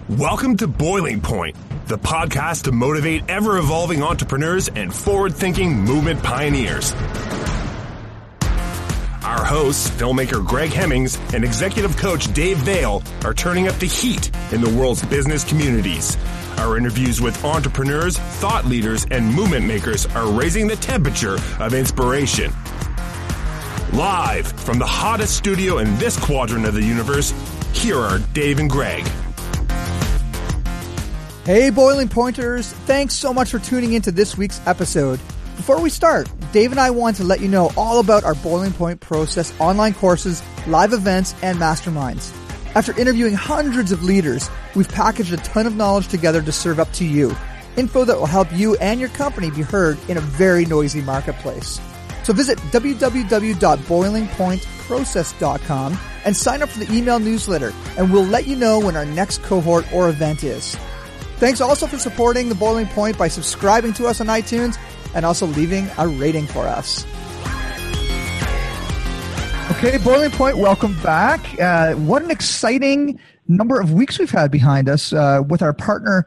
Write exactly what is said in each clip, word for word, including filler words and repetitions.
Welcome to Boiling Point, the podcast to motivate ever-evolving entrepreneurs and forward-thinking movement pioneers. Our hosts, filmmaker Greg Hemmings and executive coach Dave Vale, are turning up the heat in the world's business communities. Our interviews with entrepreneurs, thought leaders, and movement makers are raising the temperature of inspiration. Live from the hottest studio in this quadrant of the universe, here are Dave and Greg. Hey, Boiling Pointers. Thanks so much for tuning into this week's episode. Before we start, Dave and I want to let you know all about our Boiling Point Process online courses, live events, and masterminds. After interviewing hundreds of leaders, we've packaged a ton of knowledge together to serve up to you. Info that will help you and your company be heard in a very noisy marketplace. So visit w w w dot boiling point process dot com and sign up for the email newsletter, and we'll let you know when our next cohort or event is. Thanks also for supporting The Boiling Point by subscribing to us on iTunes and also leaving a rating for us. Okay, Boiling Point, welcome back. Uh, what an exciting number of weeks we've had behind us uh, with our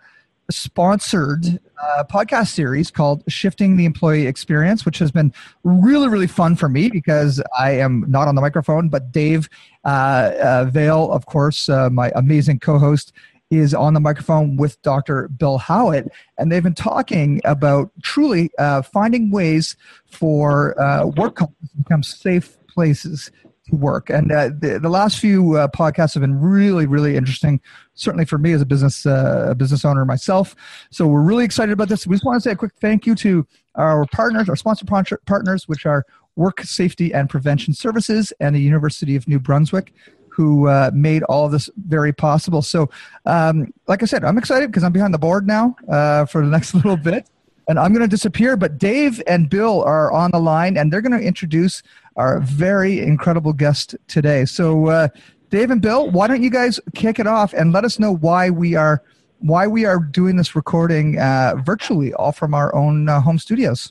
partner-sponsored uh, podcast series called Shifting the Employee Experience, which has been really, really fun for me because I am not on the microphone, but Dave uh, uh, Vale, of course, uh, my amazing co-host, is on the microphone with Doctor Bill Howitt, and they've been talking about truly uh, finding ways for uh, work to become safe places to work. And uh, the, the last few uh, podcasts have been really, really interesting, certainly for me as a business uh, a business owner myself. So we're really excited about this. We just want to say a quick thank you to our partners, our sponsor partners, which are Work Safety and Prevention Services and the University of New Brunswick, who uh, made all of this very possible. So, um, like I said, I'm excited because I'm behind the board now uh, for the next little bit, and I'm going to disappear. But Dave and Bill are on the line, and they're going to introduce our very incredible guest today. So, uh, Dave and Bill, why don't you guys kick it off and let us know why we are why we are doing this recording uh, virtually, all from our own uh, home studios.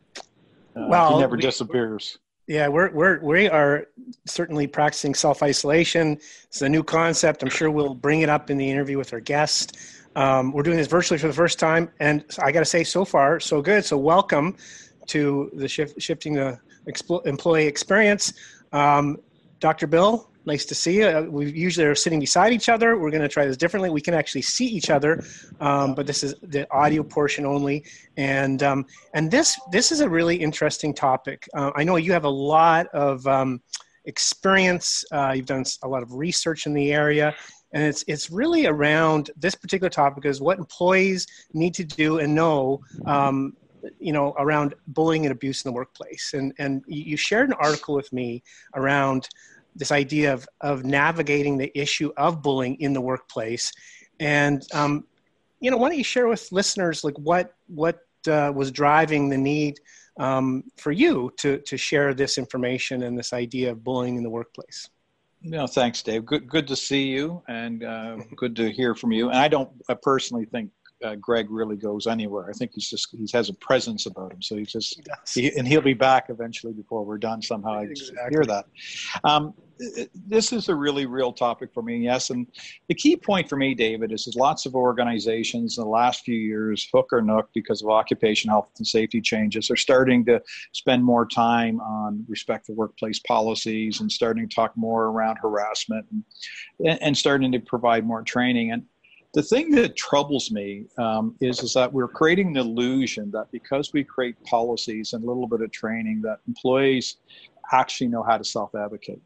Uh, well, he never we, disappears. Yeah, we're we're we are certainly practicing self-isolation. It's a new concept. I'm sure we'll bring it up in the interview with our guest. Um, we're doing this virtually for the first time, and I got to say, so far, so good. So welcome to the shift, shifting the expl- employee experience, um, Doctor Bill. Nice to see you. We usually are sitting beside each other. We're going to try this differently. We can actually see each other, um, but this is the audio portion only. And um, and this this is a really interesting topic. Uh, I know you have a lot of um, experience. Uh, you've done a lot of research in the area, and it's it's really around this particular topic is what employees need to do and know. Um, you know, around bullying and abuse in the workplace. And and you shared an article with me around this idea of, of navigating the issue of bullying in the workplace. And, um, you know, why don't you share with listeners, like what, what uh, was driving the need um, for you to, to share this information and this idea of bullying in the workplace? No, thanks, Dave. Good, good to see you, and uh, good to hear from you. And I don't I personally think Uh, Greg really goes anywhere. I think he's just he has a presence about him. So he's just he, and he'll be back eventually before we're done. Somehow I just exactly. hear that. Um, this is a really real topic for me. Yes, and the key point for me, David, is, is lots of organizations in the last few years, hook or nook, because of occupational health and safety changes, are starting to spend more time on respect for workplace policies and starting to talk more around harassment and, and starting to provide more training. And the thing that troubles me um, is, is that we're creating the illusion that because we create policies and a little bit of training that employees actually know how to self-advocate.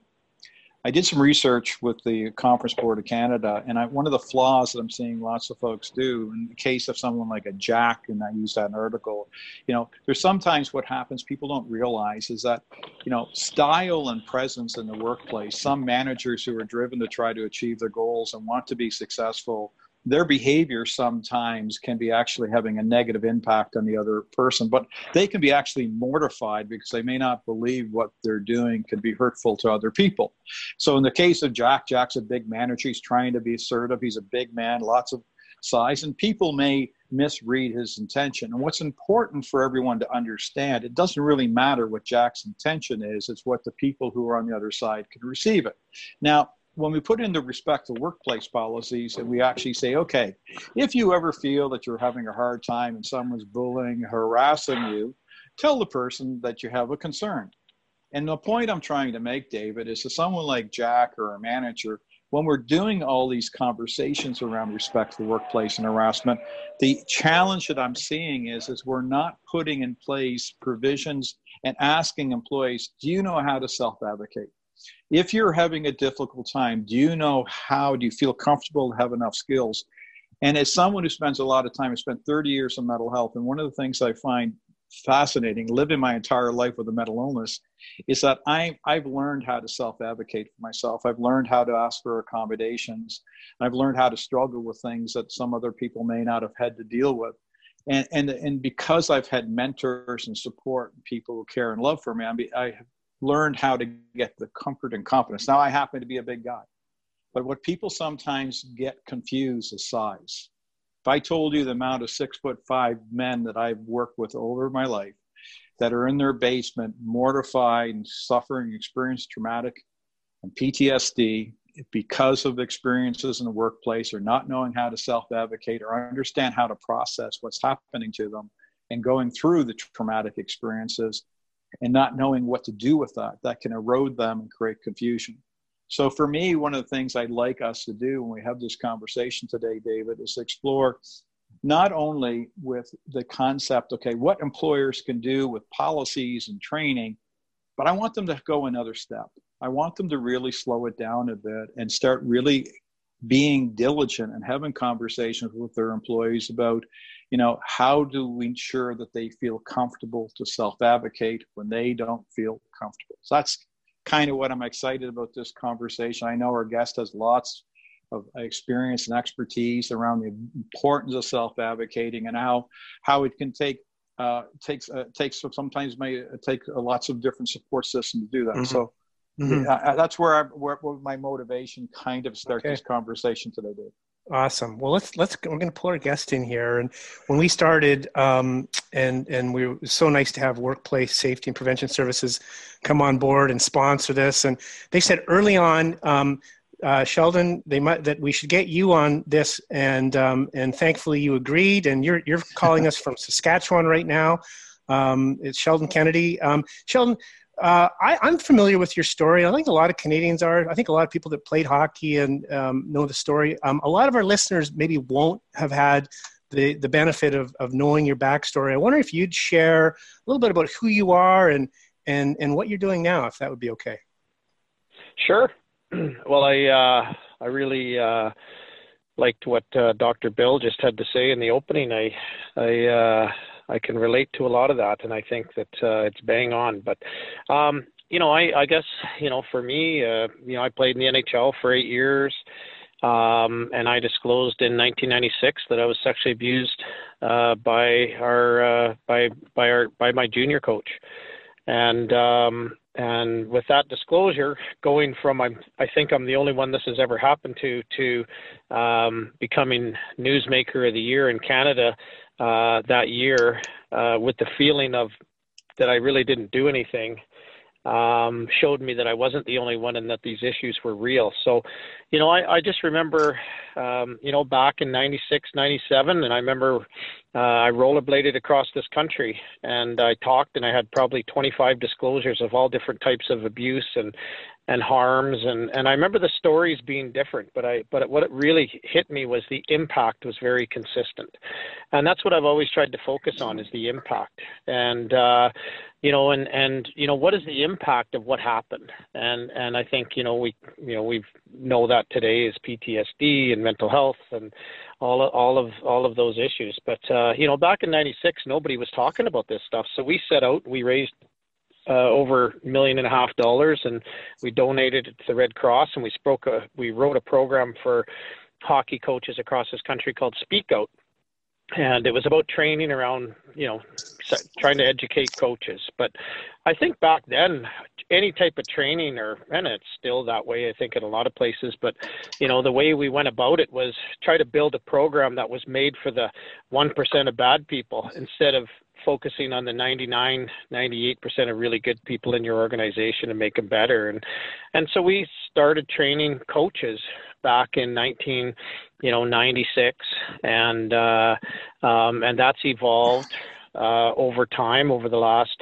I did some research with the Conference Board of Canada, and I, one of the flaws that I'm seeing lots of folks do in the case of someone like a Jack, and I used that in an article, you know, there's sometimes what happens people don't realize is that, you know, style and presence in the workplace, some managers who are driven to try to achieve their goals and want to be successful, their behavior sometimes can be actually having a negative impact on the other person, but they can be actually mortified because they may not believe what they're doing can be hurtful to other people. So in the case of Jack, Jack's a big manager. He's trying to be assertive. He's a big man, lots of size, and people may misread his intention. And what's important for everyone to understand, it doesn't really matter what Jack's intention is. It's what the people who are on the other side can receive it. Now, when we put in the respect to workplace policies and we actually say, okay, if you ever feel that you're having a hard time and someone's bullying, harassing you, tell the person that you have a concern. And the point I'm trying to make, David, is to someone like Jack or a manager, when we're doing all these conversations around respect for the workplace and harassment, the challenge that I'm seeing is, is we're not putting in place provisions and asking employees, do you know how to self-advocate? If you're having a difficult time, do you know how, do you feel comfortable to have enough skills? And as someone who spends a lot of time, I spent thirty years in mental health, and one of the things I find fascinating, living my entire life with a mental illness, is that I, I've learned how to self-advocate for myself. I've learned how to ask for accommodations. I've learned how to struggle with things that some other people may not have had to deal with. And and and because I've had mentors and support and people who care and love for me, I, I have learned how to get the comfort and confidence. Now I happen to be a big guy, but what people sometimes get confused is size. If I told you the amount of six foot five men that I've worked with over my life that are in their basement, mortified and suffering, experiencing traumatic and P T S D because of experiences in the workplace or not knowing how to self-advocate or understand how to process what's happening to them and going through the traumatic experiences and not knowing what to do with that, that can erode them and create confusion. So for me, one of the things I'd like us to do when we have this conversation today, David, is to explore not only with the concept, okay, what employers can do with policies and training, but I want them to go another step. I want them to really slow it down a bit and start really being diligent and having conversations with their employees about, you know, how do we ensure that they feel comfortable to self-advocate when they don't feel comfortable. So that's kind of what I'm excited about this conversation. I know our guest has lots of experience and expertise around the importance of self-advocating and how how it can take uh, takes uh, takes sometimes may take uh, lots of different support systems to do that. Mm-hmm. So mm-hmm. Yeah, that's where I where, where my motivation kind of starts okay. this conversation today, Dave. Awesome. Well, let's let's we're going to pull our guest in here. And when we started, um, and and we it was so nice to have Workplace Safety and Prevention Services come on board and sponsor this. And they said early on, um, uh, Sheldon, they might that we should get you on this. And um, and thankfully you agreed. And you're you're calling us from Saskatchewan right now. Um, it's Sheldon Kennedy. Um, Sheldon. Uh, I, I'm familiar with your story. I think a lot of Canadians are. I think a lot of people that played hockey and um, know the story. Um, a lot of our listeners maybe won't have had the, the benefit of, of knowing your backstory. I wonder if you'd share a little bit about who you are and, and, and what you're doing now, if that would be okay. Sure. Well, I, uh, I really uh, liked what uh, Doctor Bill just had to say in the opening. I, I, uh, I can relate to a lot of that, and I think that uh, it's bang on. But, um, you know, I, I guess, you know, for me, uh, you know, I played in the N H L for eight years, um, and I disclosed in nineteen ninety-six that I was sexually abused uh, by our uh, by by our by my junior coach, and um, and with that disclosure, going from I'm, I think I'm the only one this has ever happened to to um, becoming Newsmaker of the Year in Canada. Uh, that year, uh, with the feeling of that I really didn't do anything, um, showed me that I wasn't the only one and that these issues were real. So, you know, I, I just remember, um, you know, back in ninety-six, ninety-seven, and I remember uh, I rollerbladed across this country and I talked and I had probably twenty-five disclosures of all different types of abuse and and harms. And, and I remember the stories being different, but I, but what it really hit me was the impact was very consistent. And that's what I've always tried to focus on is the impact. And, uh, you know, and, and, you know, what is the impact of what happened? And, and I think, you know, we, you know, we know that today is P T S D and mental health and all, all of, all of those issues. But, uh, you know, back in ninety-six, nobody was talking about this stuff. So we set out, we raised Uh, over a million and a half dollars, and we donated it to the Red Cross, and we spoke. A, we wrote a program for hockey coaches across this country called Speak Out, and it was about training around, you know, trying to educate coaches. But I think back then, any type of training, or and it's still that way, I think in a lot of places. But you know, the way we went about it was try to build a program that was made for the one percent of bad people instead of focusing on the ninety-nine, ninety-eight percent of really good people in your organization and make them better. And, and so we started training coaches back in nineteen, you know, ninety-six. And, uh, um, and that's evolved, uh, over time, over the last,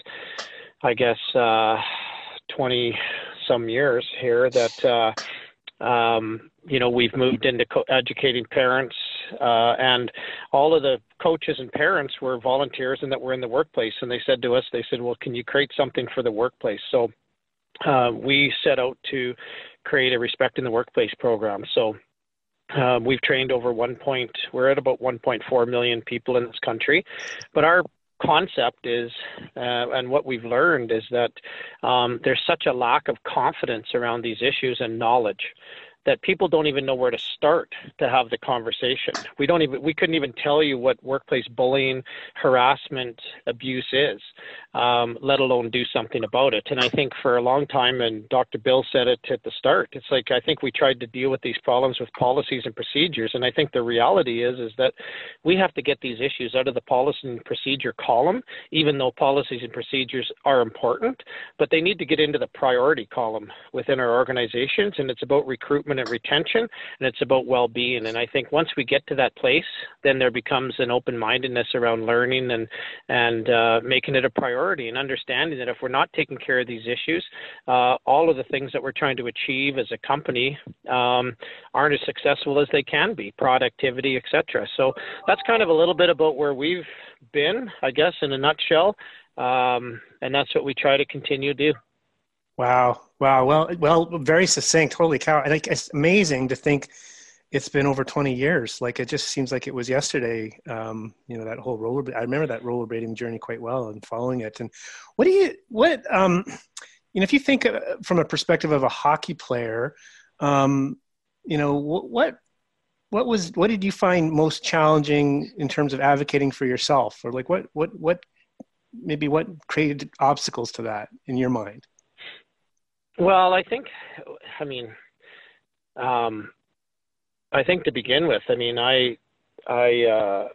I guess, uh, twenty some years here that, uh, um, you know, we've moved into co- educating parents, uh, and all of the coaches and parents were volunteers and that were in the workplace. And they said to us, they said, well, can you create something for the workplace? So uh, we set out to create a Respect in the Workplace program. So uh, we've trained over one point, we're at about one point four million people in this country, but our concept is, uh, and what we've learned is that um, there's such a lack of confidence around these issues and knowledge that people don't even know where to start to have the conversation. We don't even, we couldn't even tell you what workplace bullying, harassment, abuse is, um, let alone do something about it. And I think for a long time, and Doctor Bill said it at the start, it's like, I think we tried to deal with these problems with policies and procedures. And I think the reality is, is that we have to get these issues out of the policy and procedure column, even though policies and procedures are important, but they need to get into the priority column within our organizations. And it's about recruitment and retention, and it's about well-being. And I think once we get to that place, then there becomes an open-mindedness around learning and and uh, making it a priority, and understanding that if we're not taking care of these issues, uh, all of the things that we're trying to achieve as a company um, aren't as successful as they can be, productivity, et cetera. So that's kind of a little bit about where we've been, I guess, in a nutshell, um, and that's what we try to continue to do. Wow. Wow. Well, well, very succinct. Holy cow. And it's amazing to think it's been over twenty years. Like, it just seems like it was yesterday. Um, you know, that whole roller, I remember that rollerblading journey quite well and following it. And what do you, what, um, you know, if you think uh, from a perspective of a hockey player, um, you know, what, what was, what did you find most challenging in terms of advocating for yourself, or like what, what, what, maybe what created obstacles to that in your mind? Well, I think, I mean, um, I think to begin with, I mean, I, I, uh,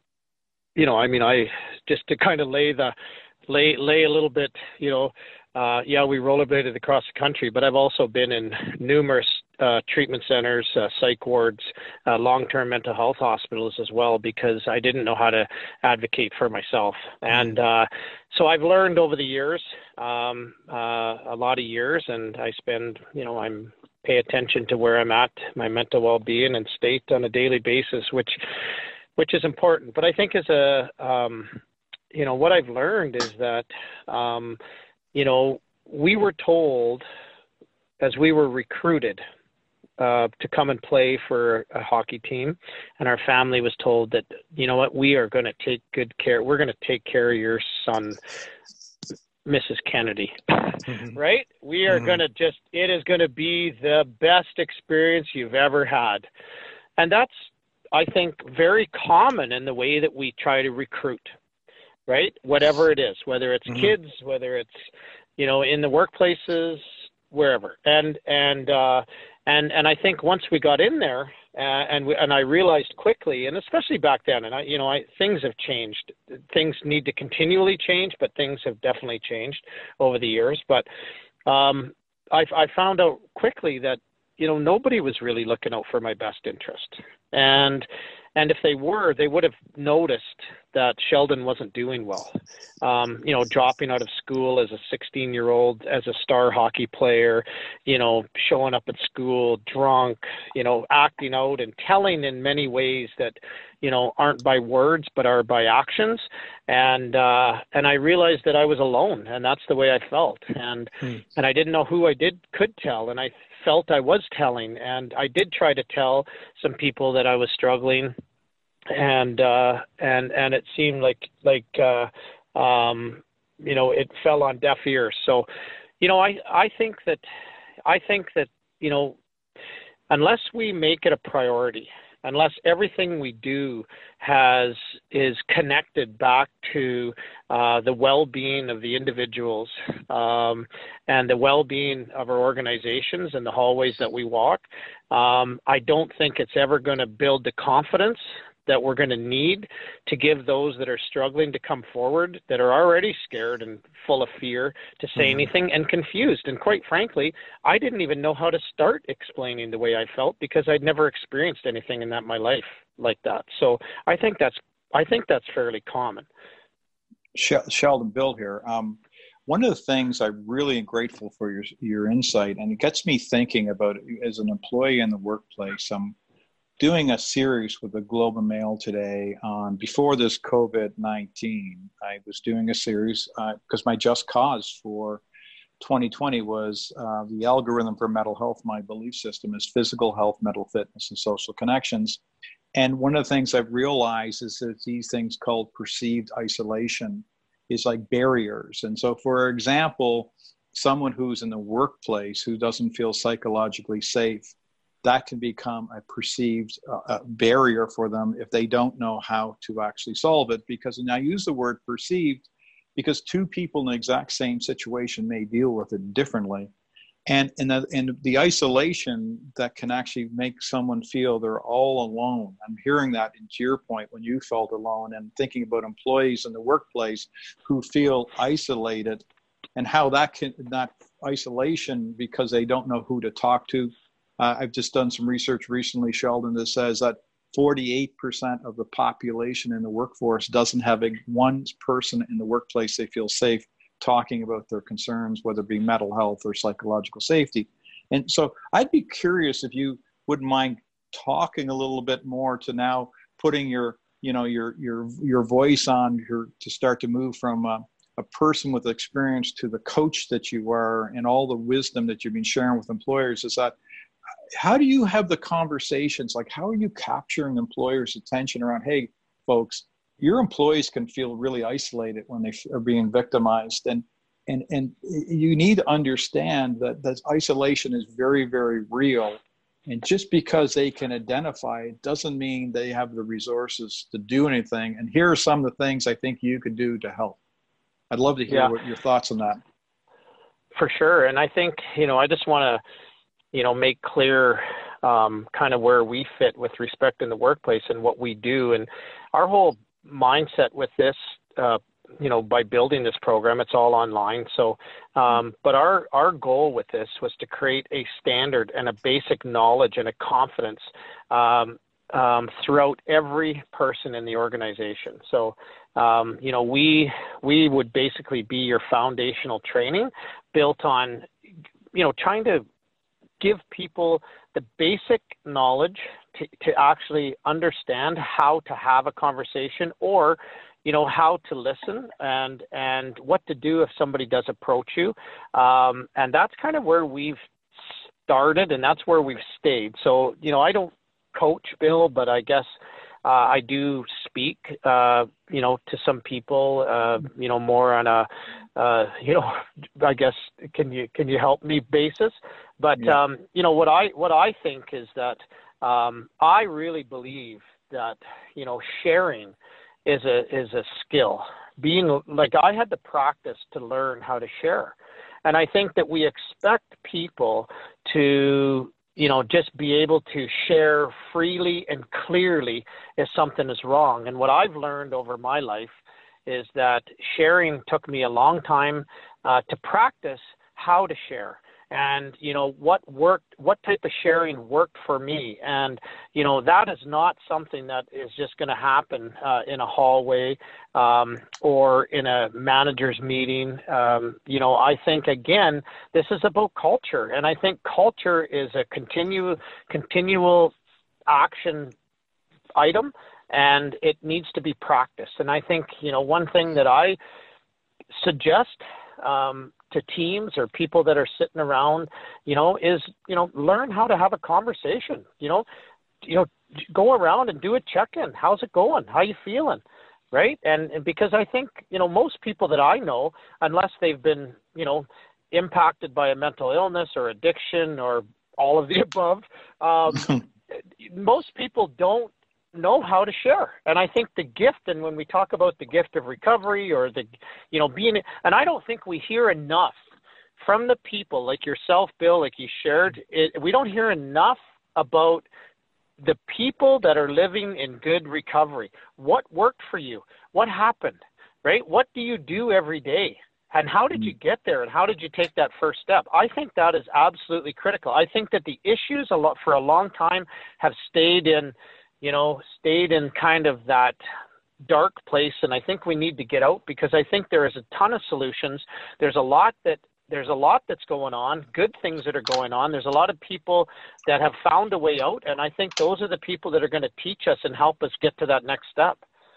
you know, I mean, I, just to kind of lay the, lay, lay a little bit, you know, uh, yeah, we rollerbladed across the country, but I've also been in numerous uh, treatment centers, uh, psych wards, uh, long-term mental health hospitals as well, because I didn't know how to advocate for myself. And uh, so I've learned over the years, um, uh, a lot of years, and I spend, you know, I'm pay attention to where I'm at, my mental well-being and state on a daily basis, which, which is important. But I think as a, um, you know, what I've learned is that, um, you know, we were told as we were recruited uh, to come and play for a hockey team, and our family was told that, you know what, we are going to take good care. We're going to take care of your son, Missus Kennedy, mm-hmm. right? We are mm-hmm. going to just, it is going to be the best experience you've ever had. And that's, I think, very common in the way that we try to recruit, right? Whatever it is, whether it's mm-hmm. kids, whether it's, you know, in the workplaces, wherever. And, and, uh, and, and I think once we got in there, Uh, and we, and I realized quickly, and especially back then, and I, you know, I, things have changed. Things need to continually change, but things have definitely changed over the years. But um, I, I found out quickly that, you know, nobody was really looking out for my best interest. And and if they were, they would have noticed that Sheldon wasn't doing well. Um, you know, dropping out of school as a sixteen-year-old, as a star hockey player, you know, showing up at school drunk, you know, acting out and telling in many ways that, you know, aren't by words but are by actions. And uh, and I realized that I was alone, and that's the way I felt. And hmm. and I didn't know who I did could tell, and I felt I was telling, and I did try to tell some people that I was struggling, and uh, and and it seemed like like uh, um, you know, it fell on deaf ears. So, you know, I I think that I think that you know, unless we make it a priority, unless everything we do has is connected back to uh, the well-being of the individuals um, and the well-being of our organizations and the hallways that we walk, um, I don't think it's ever going to build the confidence that we're going to need to give those that are struggling to come forward, that are already scared and full of fear to say mm-hmm. anything and confused. And quite frankly, I didn't even know how to start explaining the way I felt because I'd never experienced anything in that my life like that. So I think that's I think that's fairly common. Sheldon, Bill here. Um, one of the things I really am grateful for your your insight, and it gets me thinking about it, as an employee in the workplace. I'm doing a series with the Globe and Mail today on, before this COVID nineteen, I was doing a series because uh, my just cause for twenty twenty was uh, the algorithm for mental health. My belief system is physical health, mental fitness, and social connections. And one of the things I've realized is that these things called perceived isolation is like barriers. And so, for example, someone who's in the workplace who doesn't feel psychologically safe, that can become a perceived uh, barrier for them if they don't know how to actually solve it. Because, and I use the word perceived because two people in the exact same situation may deal with it differently. And, and, the, and the isolation that can actually make someone feel they're all alone. I'm hearing that into your point when you felt alone, and thinking about employees in the workplace who feel isolated and how that can, that isolation because they don't know who to talk to. Uh, I've just done some research recently, Sheldon, that says that forty-eight percent of the population in the workforce doesn't have a one person in the workplace they feel safe talking about their concerns, whether it be mental health or psychological safety. And so I'd be curious if you wouldn't mind talking a little bit more to now putting your, you know, your your your voice on your, to start to move from a, a person with experience to the coach that you are, and all the wisdom that you've been sharing with employers. Is that, how do you have the conversations? Like, how are you capturing employers' attention around, hey, folks, your employees can feel really isolated when they are being victimized. And and and you need to understand that that isolation is very, very real. And just because they can identify it doesn't mean they have the resources to do anything. And here are some of the things I think you could do to help. I'd love to hear yeah. what your thoughts on that. For sure. And I think, you know, I just want to, you know, make clear um, kind of where we fit with respect in the workplace and what we do. And our whole mindset with this, uh, you know, by building this program, it's all online. So, um, but our, our goal with this was to create a standard and a basic knowledge and a confidence um, um, throughout every person in the organization. So, um, you know, we, we would basically be your foundational training built on, you know, trying to give people the basic knowledge to, to actually understand how to have a conversation, or, you know, how to listen and, and what to do if somebody does approach you. Um, and that's kind of where we've started, and that's where we've stayed. So, you know, I don't coach, Bill, but I guess uh, I do speak, uh, you know, to some people, uh, you know, more on a, uh, you know, I guess, can you, can you help me basis? But, yeah. um, you know, what I, what I think is that um, I really believe that, you know, sharing is a, is a skill. Being like, I had to practice to learn how to share. And I think that we expect people to, you know, just be able to share freely and clearly if something is wrong. And what I've learned over my life is that sharing took me a long time uh, to practice how to share. And, you know, what worked, what type of sharing worked for me. And, you know, that is not something that is just going to happen uh, in a hallway um, or in a manager's meeting. Um, you know, I think, again, this is about culture. And I think culture is a continue, continual action item, and it needs to be practiced. And I think, you know, one thing that I suggest um, to teams or people that are sitting around, you know, is, you know, learn how to have a conversation, you know, you know, go around and do a check-in. How's it going? How you feeling? Right. And, and because I think, you know, most people that I know, unless they've been, you know, impacted by a mental illness or addiction or all of the above, um, most people don't know how to share. And I think the gift, and when we talk about the gift of recovery or the, you know, being, and I don't think we hear enough from the people like yourself, Bill, like you shared, it, we don't hear enough about the people that are living in good recovery. What worked for you? What happened, right? What do you do every day? And how did you get there? And how did you take that first step? I think that is absolutely critical. I think that the issues a lot for a long time have stayed in, you know, stayed in kind of that dark place. And I think we need to get out, because I think there is a ton of solutions. There's a lot that there's a lot that's going on, good things that are going on. There's a lot of people that have found a way out. And I think those are the people that are going to teach us and help us get to that next step.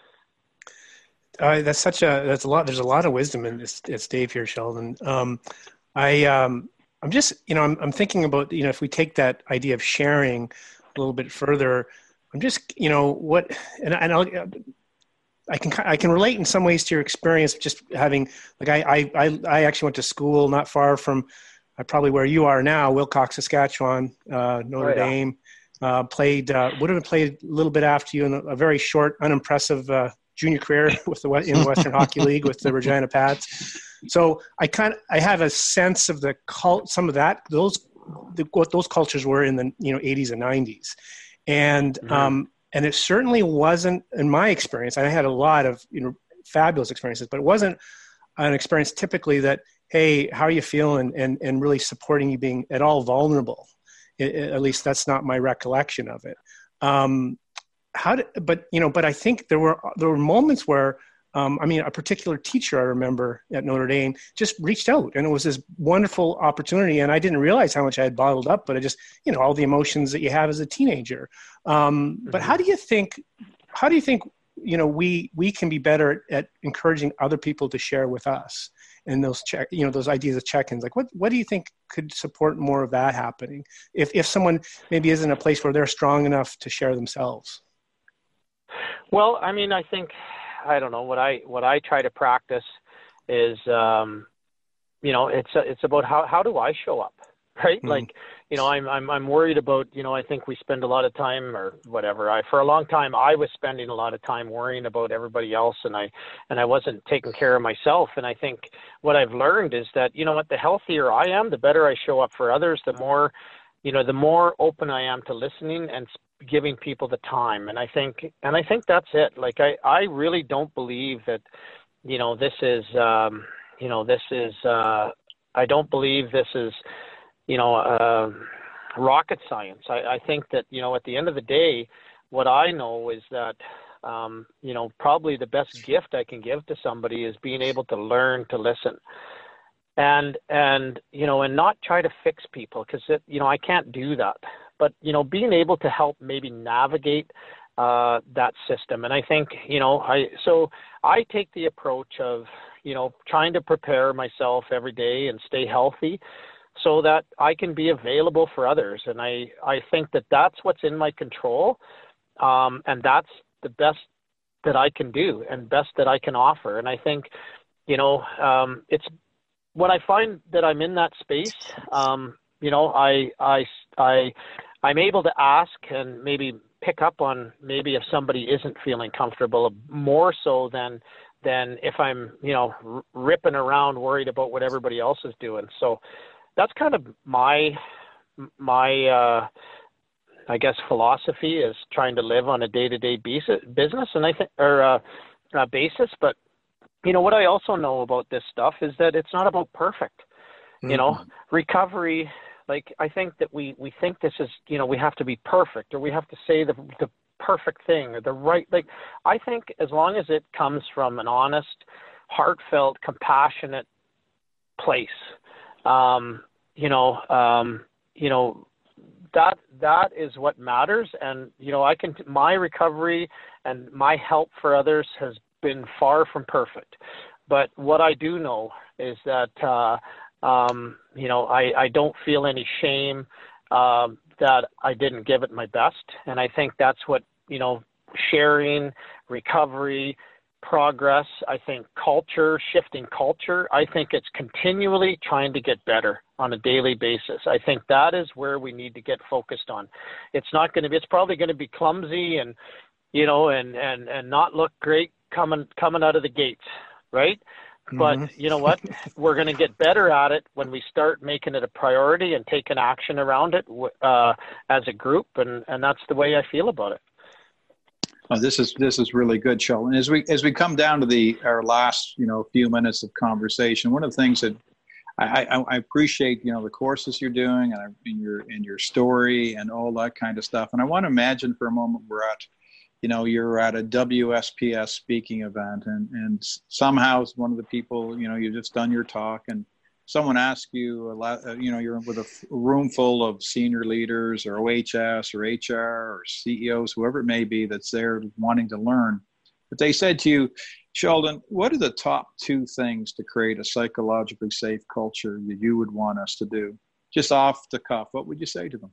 Uh, that's such a, that's a lot. There's a lot of wisdom in this. It's Dave here, Sheldon. Um, I, um, I'm just, you know, I'm, I'm thinking about, you know, if we take that idea of sharing a little bit further, I'm just, you know, what, and, and I'll, I can, I can relate in some ways to your experience, just having, like, I, I, I actually went to school not far from uh, probably where you are now, Wilcox, Saskatchewan, uh, Notre oh, yeah. Dame, uh, played, uh, would have played a little bit after you in a, a very short, unimpressive, uh, junior career with the in the Western Hockey League with the Regina Pats. So I kind of I have a sense of the cult, some of that those the, what those cultures were in the you know eighties and nineties, and mm-hmm. um, and it certainly wasn't in my experience. I had a lot of you know fabulous experiences, but it wasn't an experience typically that, hey, how are you feeling, and and really supporting you being at all vulnerable. It, it, at least that's not my recollection of it. Um, How did, but you know, but I think there were there were moments where, um, I mean, a particular teacher I remember at Notre Dame just reached out, and it was this wonderful opportunity. And I didn't realize how much I had bottled up, but I just, you know, all the emotions that you have as a teenager. Um, but how do you think, how do you think, you know, we we can be better at, at encouraging other people to share with us, and those check, you know, those ideas of check-ins? Like, what what do you think could support more of that happening? If if someone maybe isn't in a place where they're strong enough to share themselves. Well, I mean, I think, I don't know, what I what I try to practice is, um, you know, it's it's about how, how do I show up, right? Mm-hmm. Like, you know, I'm I'm I'm worried about, you know, I think we spend a lot of time or whatever. I for a long time I was spending a lot of time worrying about everybody else, and I and I wasn't taking care of myself. And I think what I've learned is that, you know what, the healthier I am, the better I show up for others, the more, you know, the more open I am to listening and giving people the time. And I think, and I think that's it. Like, I, I really don't believe that, you know, this is, um, you know, this is, uh, I don't believe this is, you know, uh, rocket science. I, I think that, you know, at the end of the day, what I know is that, um, you know, probably the best gift I can give to somebody is being able to learn to listen. And, and, you know, and not try to fix people, because, you know, I can't do that. But, you know, being able to help maybe navigate uh, that system. And I think, you know, I so I take the approach of, you know, trying to prepare myself every day and stay healthy so that I can be available for others. And I, I think that that's what's in my control. Um, and that's the best that I can do and best that I can offer. And I think, you know, um, it's when I find that I'm in that space, um, you know, I, I, I, I'm able to ask and maybe pick up on maybe if somebody isn't feeling comfortable more so than, than if I'm, you know, r- ripping around worried about what everybody else is doing. So that's kind of my, my, uh, I guess philosophy is trying to live on a day-to-day basis, business and I think, or uh, uh, basis. But, you know, what I also know about this stuff is that it's not about perfect, mm-hmm. you know, recovery. Like, I think that we, we think this is, you know, we have to be perfect or we have to say the the perfect thing or the right, like, I think as long as it comes from an honest, heartfelt, compassionate place, um, you know, um, you know, that, that is what matters. And, you know, I can, my recovery and my help for others has been far from perfect. But what I do know is that, uh, Um, you know, I, I don't feel any shame um, that I didn't give it my best. And I think that's what, you know, sharing, recovery, progress, I think culture, shifting culture, I think it's continually trying to get better on a daily basis. I think that is where we need to get focused on. It's not going to be, it's probably going to be clumsy and, you know, and, and, and not look great coming, coming out of the gates, right? But Mm-hmm. you know what? We're going to get better at it when we start making it a priority and taking action around it uh, as a group. And, and that's the way I feel about it. Oh, this is this is really good, Sheldon. As we as we come down to the our last you know few minutes of conversation, one of the things that I, I, I appreciate you know the courses you're doing and in your in your story and all that kind of stuff. And I want to imagine for a moment we're at you know you're at a W S P S speaking event, and and somehow one of the people you know you've just done your talk and someone asks you a lot, you know, you're with a room full of senior leaders or O H S or H R or C E Os, whoever it may be that's there wanting to learn. But they said to you, Sheldon, what are the top two things to create a psychologically safe culture that you would want us to do? Just off the cuff, what would you say to them?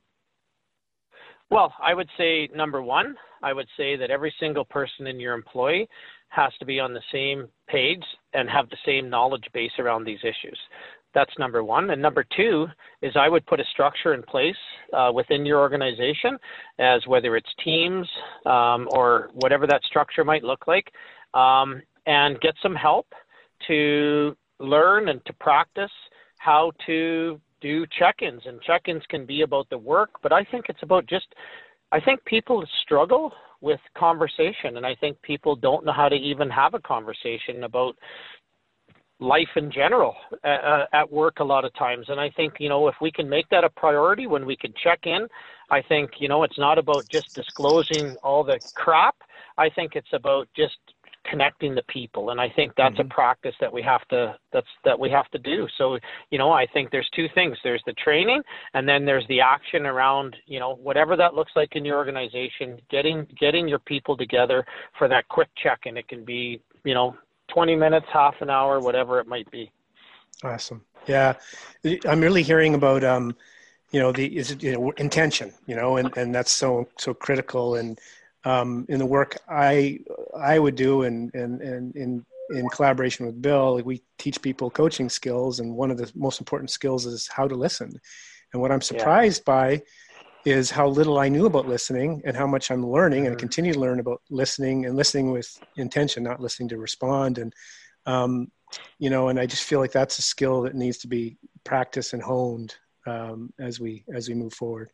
Well, I would say number one, I would say that every single person in your employee has to be on the same page and have the same knowledge base around these issues. That's number one. And number two is I would put a structure in place uh, within your organization, as whether it's teams um, or whatever that structure might look like, um, and get some help to learn and to practice how to do check-ins. And check-ins can be about the work, but I think it's about just, I think people struggle with conversation, and I think people don't know how to even have a conversation about life in general uh, at work a lot of times. And I think, you know, if we can make that a priority when we can check in, I think, you know, it's not about just disclosing all the crap. I think it's about just connecting the people. And I think that's mm-hmm. a practice that we have to, that's, that we have to do. So, you know, I think there's two things. There's the training, and then there's the action around, you know, whatever that looks like in your organization, getting, getting your people together for that quick check-in. It can be, you know, twenty minutes, half an hour, whatever it might be. Awesome. Yeah. I'm really hearing about, um, you know, the, is it, you know, intention, you know, and, and that's so, so critical. And, um, in the work I, I would do and, and, and in, in collaboration with Bill, we teach people coaching skills. And one of the most important skills is how to listen. And what I'm surprised yeah. by is how little I knew about listening and how much I'm learning mm-hmm. and continue to learn about listening and listening with intention, not listening to respond. And, um, you know, and I just feel like that's a skill that needs to be practiced and honed um, as we, as we move forward.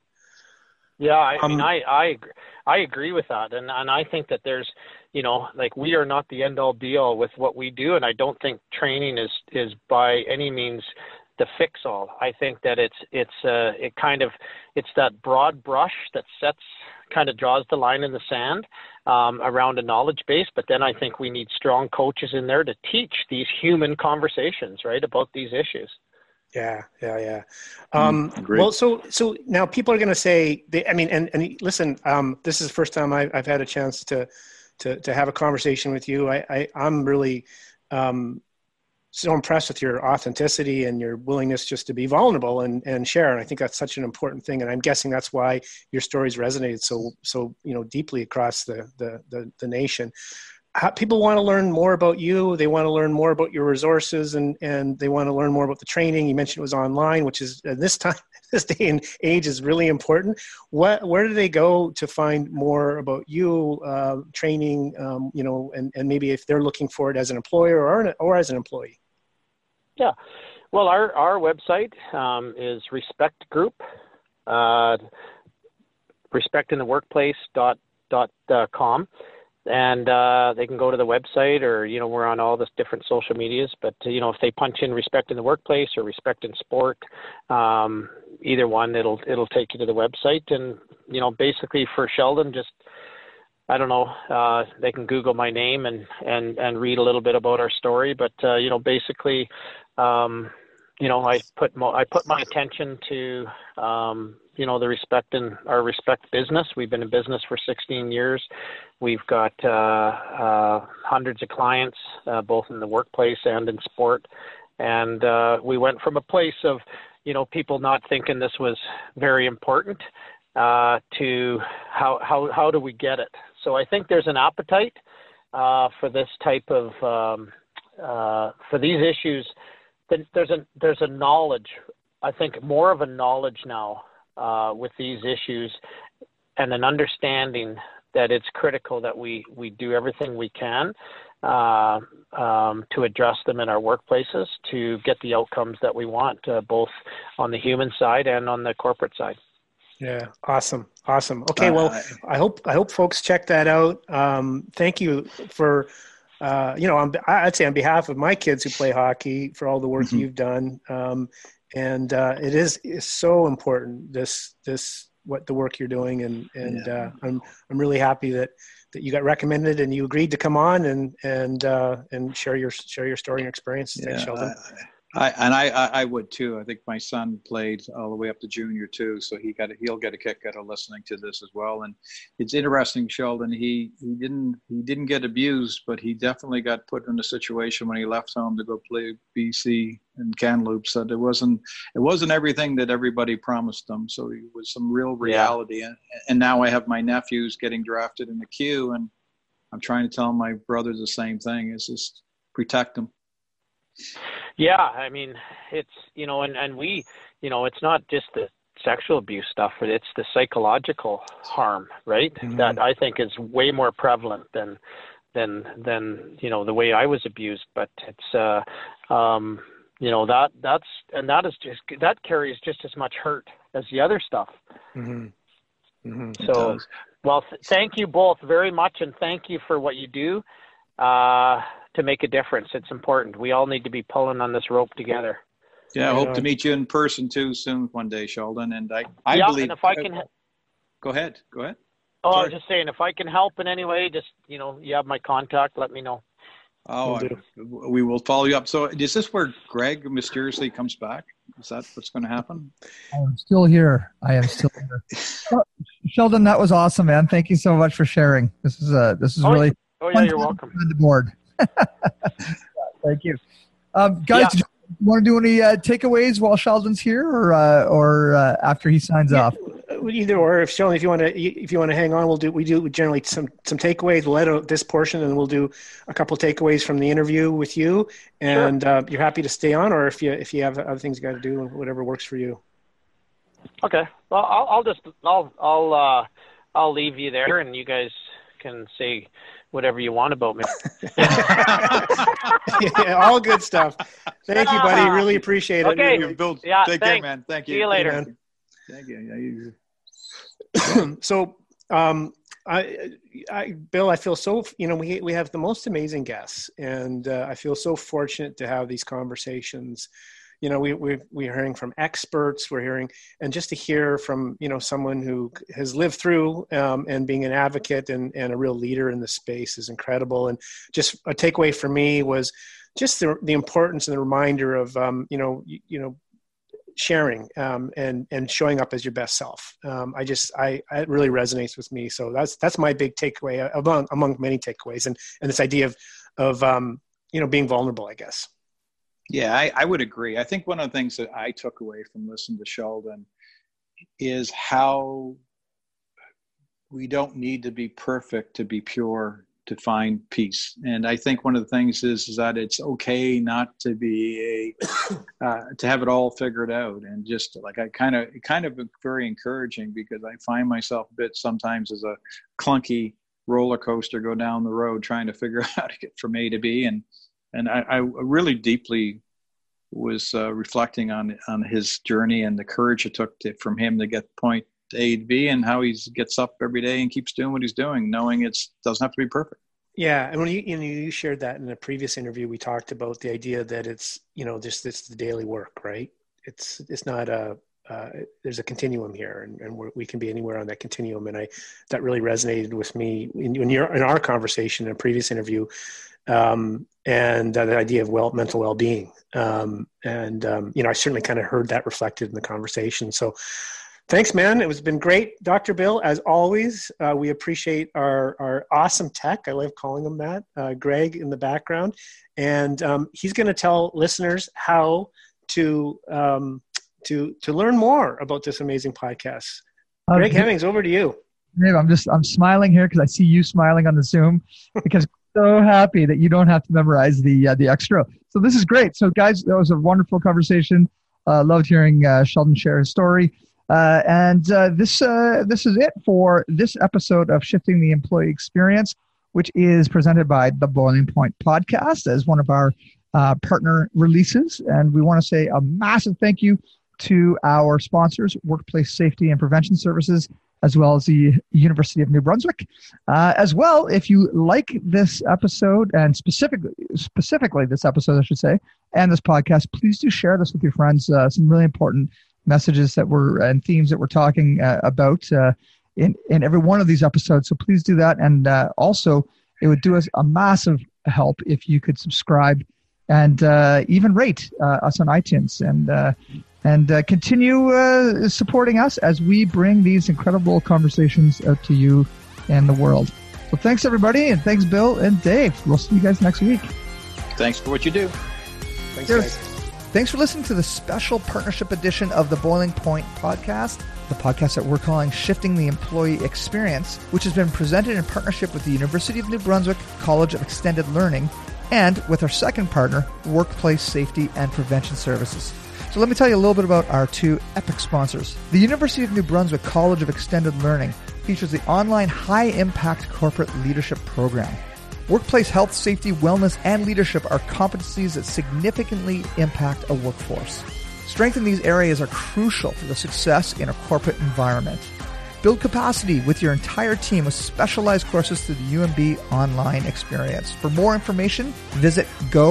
Yeah. I um, mean, I, I, I agree with that. And, and I think that there's, you know, like we are not the end all be all with what we do. And I don't think training is, is by any means the fix all. I think that it's it's uh, it kind of it's that broad brush that sets kind of draws the line in the sand um, around a knowledge base. But then I think we need strong coaches in there to teach these human conversations, right, about these issues. Yeah, yeah, yeah. Um, mm, well, so so now people are going to say, they, I mean, and and listen, um, this is the first time I, I've had a chance to to to have a conversation with you. I, I I'm really. Um, so impressed with your authenticity and your willingness just to be vulnerable and, and share. And I think that's such an important thing. And I'm guessing that's why your stories resonated so, so, you know, deeply across the, the, the, the nation. How, people want to learn more about you. They want to learn more about your resources, and, and they want to learn more about the training. You mentioned it was online, which is uh, this time, this day and age is really important. What, where do they go to find more about you, uh, training, um, you know, and, and maybe if they're looking for it as an employer or, an, or as an employee? Yeah, well, our, our website um, is Respect Group, uh, respect in the workplace dot, dot, uh, com. And uh, they can go to the website, or, you know, we're on all the different social medias. But, you know, if they punch in Respect in the Workplace or Respect in Sport, um, either one, it'll it'll take you to the website. And, you know, basically for Sheldon, just, I don't know, uh, they can Google my name and, and, and read a little bit about our story. But, uh, you know, basically, um, you know, I put mo- I put my attention to, um, you know, the respect in our respect business. We've been in business for sixteen years. We've got uh, uh, hundreds of clients, uh, both in the workplace and in sport. And uh, we went from a place of, you know, people not thinking this was very important uh, to how, how, how do we get it? So I think there's an appetite uh, for this type of, um, uh, for these issues. There's a, there's a knowledge, I think more of a knowledge now Uh, with these issues, and an understanding that it's critical that we, we do everything we can uh, um, to address them in our workplaces to get the outcomes that we want, uh, both on the human side and on the corporate side. Yeah. Awesome. Awesome. Okay. Well, I hope, I hope folks check that out. Um, thank you for, uh, you know, on, I'd say on behalf of my kids who play hockey, for all the work mm-hmm. you've done. Um, and uh, it is, is so important, this, this, what the work you're doing. And, and yeah. uh, I'm, I'm really happy that, that you got recommended and you agreed to come on and, and, uh, and share your, share your story and experiences. Yeah, Thanks, Sheldon. I, I, and I, I would too. I think my son played all the way up to junior too, so he got a, he'll get a kick out of listening to this as well. And it's interesting, Sheldon. He he didn't he didn't get abused, but he definitely got put in a situation when he left home to go play B C and Kamloops that it wasn't it wasn't everything that everybody promised him. So it was some real reality. Yeah. And, and now I have my nephews getting drafted in the queue, and I'm trying to tell my brothers the same thing: is just protect them. Yeah, I mean, it's, you know, and, and we, you know, it's not just the sexual abuse stuff, but it's the psychological harm, right? Mm-hmm. That I think is way more prevalent than, than, than, you know, the way I was abused. But it's, uh, um, you know, that, that's, and that is just, that carries just as much hurt as the other stuff. Mm-hmm. Mm-hmm. So, well, th- thank you both very much. And thank you for what you do. Uh, to make a difference. It's important. We all need to be pulling on this rope together. Yeah, I hope to meet you in person too soon one day, Sheldon. And I, I yeah, believe. And if I can, go ahead. Go ahead. Oh, Sorry. I was just saying, if I can help in any way, just, you know, you have my contact, let me know. Oh, I, we will follow you up. So is this where Greg mysteriously comes back? Is that what's going to happen? I am still here. I am still here. Oh, Sheldon, that was awesome, man. Thank you so much for sharing. This is uh, this is oh, really. Oh yeah, you're welcome. On the board. Thank you, um, guys. Yeah. Do you want to do any uh, takeaways while Sheldon's here, or uh, or uh, after he signs yeah, off? Either or. If Sheldon, if you want to, if you want to hang on, we'll do. We do generally some some takeaways. We'll let out this portion, and we'll do a couple of takeaways from the interview with you. And sure. uh, you're happy to stay on, or if you if you have other things you got to do, whatever works for you. Okay. Well, I'll, I'll just I'll I'll uh, I'll leave you there, and you guys can say whatever you want about me. Yeah, all good stuff. Thank you, buddy. Really appreciate it. Okay. You, Bill, yeah, take thanks. care, man. Thank you. See you later. Thank you. So, um, I, I, Bill, I feel so, you know, we, we have the most amazing guests, and uh, I feel so fortunate to have these conversations. You know, we, we, we're hearing from experts, we're hearing, and just to hear from, you know, someone who has lived through um, and being an advocate and, and a real leader in the space is incredible. And just a takeaway for me was just the, the importance and the reminder of, um, you know, you, you know, sharing um, and, and showing up as your best self. Um, I just, I, it really resonates with me. So that's, that's my big takeaway among, among many takeaways. And, and this idea of, of, um, you know, being vulnerable, I guess. Yeah, I, I would agree. I think one of the things that I took away from listening to Sheldon is how we don't need to be perfect to be pure, to find peace. And I think one of the things is, is that it's okay not to be a, uh, to have it all figured out. And just like, I kind of, kind of very encouraging, because I find myself a bit sometimes as a clunky roller coaster go down the road trying to figure out how to get from A to B. And And I, I really deeply was uh, reflecting on on his journey and the courage it took to, from him to get point A to B, and how he gets up every day and keeps doing what he's doing, knowing it doesn't have to be perfect. Yeah, and when you, you know, you shared that in a previous interview, we talked about the idea that it's, you know, just it's the daily work, right? It's it's not a uh, there's a continuum here, and, and we're, we can be anywhere on that continuum. And I that really resonated with me in, in your in our conversation in a previous interview. Um, and uh, the idea of well, mental well-being. Um, and, um, you know, I certainly kind of heard that reflected in the conversation. So thanks, man. It was been great. Doctor Bill, as always, uh, we appreciate our, our awesome tech. I love calling him that, uh, Greg in the background. And um, he's going to tell listeners how to, um, to, to learn more about this amazing podcast. Uh, Greg Hemmings, over to you. Dave, I'm just, I'm smiling here because I see you smiling on the Zoom, because so happy that you don't have to memorize the uh, the extra. So this is great. So guys, that was a wonderful conversation. Uh, loved hearing uh, Sheldon share his story. Uh, and uh, this uh, this is it for this episode of Shifting the Employee Experience, which is presented by the Boiling Point Podcast as one of our uh, partner releases. And we want to say a massive thank you to our sponsors, Workplace Safety and Prevention Services, as well as the University of New Brunswick. Uh, as well, if you like this episode, and specifically, specifically this episode, I should say, and this podcast, please do share this with your friends. Uh, some really important messages that we're and themes that we're talking uh, about uh, in, in every one of these episodes. So please do that. And uh, also, it would do us a massive help if you could subscribe and uh, even rate uh, us on iTunes. And uh, And uh, continue uh, supporting us as we bring these incredible conversations out to you and the world. So thanks, everybody, and thanks, Bill and Dave. We'll see you guys next week. Thanks for what you do. Thanks, guys. Thanks for listening to the special partnership edition of the Boiling Point Podcast, the podcast that we're calling Shifting the Employee Experience, which has been presented in partnership with the University of New Brunswick College of Extended Learning and with our second partner, Workplace Safety and Prevention Services. So let me tell you a little bit about our two epic sponsors. The University of New Brunswick College of Extended Learning features the online high-impact corporate leadership program. Workplace health, safety, wellness, and leadership are competencies that significantly impact a workforce. Strength in these areas are crucial for the success in a corporate environment. Build capacity with your entire team with specialized courses through the U N B online experience. For more information, visit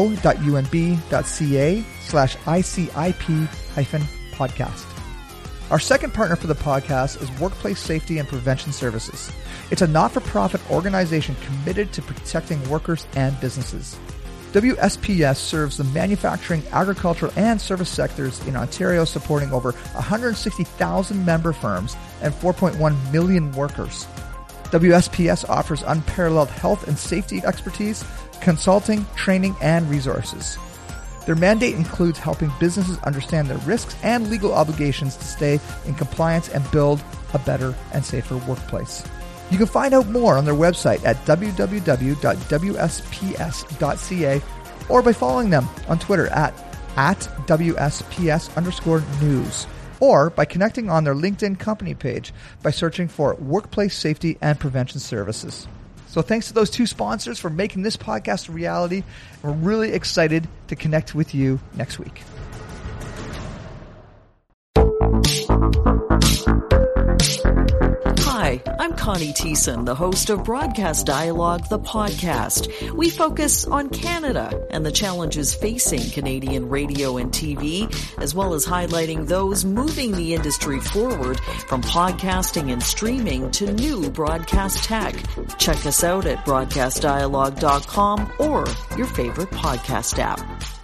go.unb.ca slash ICIP hyphen podcast. Our second partner for the podcast is Workplace Safety and Prevention Services. It's a not-for-profit organization committed to protecting workers and businesses. W S P S serves the manufacturing, agricultural, and service sectors in Ontario, supporting over one hundred sixty thousand member firms and four point one million workers. W S P S offers unparalleled health and safety expertise, consulting, training, and resources. Their mandate includes helping businesses understand their risks and legal obligations to stay in compliance and build a better and safer workplace. You can find out more on their website at w w w dot w s p s dot c a or by following them on Twitter at, at W S P S underscore news, or by connecting on their LinkedIn company page by searching for Workplace Safety and Prevention Services. So thanks to those two sponsors for making this podcast a reality. We're really excited to connect with you next week. Hi, I'm Connie Thiessen, the host of Broadcast Dialogue, the podcast. We focus on Canada and the challenges facing Canadian radio and T V, as well as highlighting those moving the industry forward from podcasting and streaming to new broadcast tech. Check us out at broadcast dialogue dot com or your favorite podcast app.